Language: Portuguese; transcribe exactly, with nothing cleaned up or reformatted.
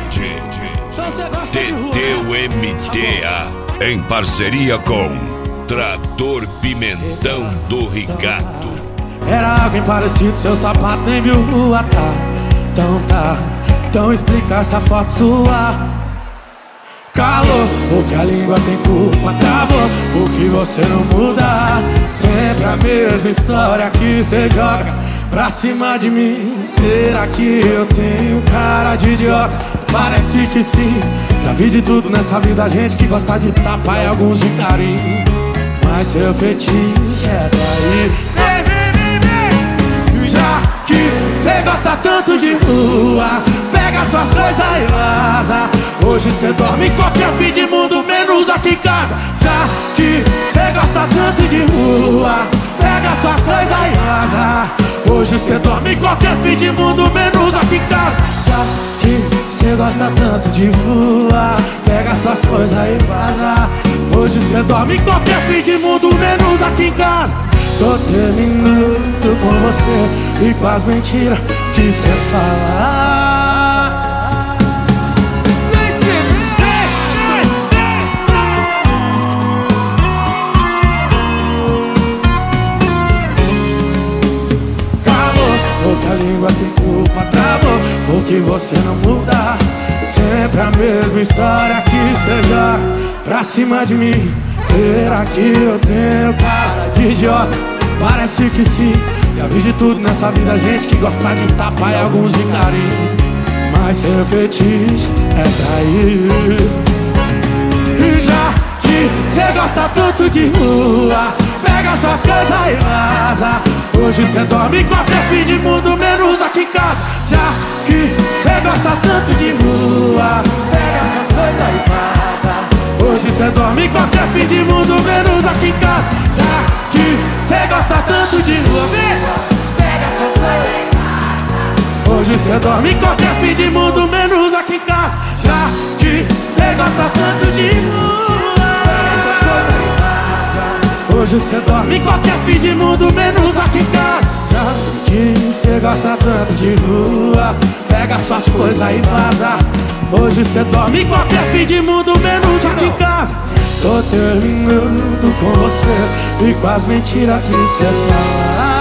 T T U M T A, em parceria com Trator Pimentão do Rigato. Era alguém parecido, seu sapato nem viu rua, tá? Então tá, então explica essa foto sua. Calor, porque a língua tem culpa, travou, porque você não muda. Sempre a mesma história que cê joga pra cima de mim. Será que eu tenho cara de idiota? Parece que sim. Já vi de tudo nessa vida, gente que gosta de tapa e alguns de carinho. Mas seu fetiche é trair. Vem, vem, vem, vem. Já que cê gosta tanto de rua, pega suas coisas e vaza. Hoje cê dorme em qualquer fim de mundo, menos aqui em casa. Já que cê gosta tanto de rua, pega suas coisas e vaza. Hoje cê dorme em qualquer fim de mundo, menos aqui em casa. Já que cê gosta tanto de rua, pega suas coisas e vaza. Hoje cê dorme em qualquer fim de mundo, menos aqui em casa. Tô terminando com você e com as mentiras que cê fala. Porque a língua tem culpa, travou, porque você não muda. Sempre a mesma história que cê joga pra cima de mim. Será que eu tenho cara de idiota? Parece que sim. Já vi de tudo nessa vida, gente que gosta de tapa e alguns de carinho. Mas seu fetiche é trair. E já que cê gosta tanto de rua, pega suas coisas e vaza. Hoje cê dorme em qualquer fim de mundo, menos aqui em casa. Já que cê gosta tanto de rua, pega suas coisas e vaza. Hoje cê dorme em qualquer fim de mundo, menos aqui em casa. Já que cê gosta tanto de rua, pega suas coisas e vaza. Hoje cê dorme em qualquer fim de mundo, menos aqui em casa. Já que cê gosta tanto de rua, pega suas coisas e vaza. Hoje cê dorme em qualquer fim de mundo, menos aqui em casa. Já que cê gosta tanto de rua, pega suas coisas e vaza. Hoje cê dorme em qualquer fim de mundo, menos aqui em casa. Tô terminando com você e com as mentiras que cê fala.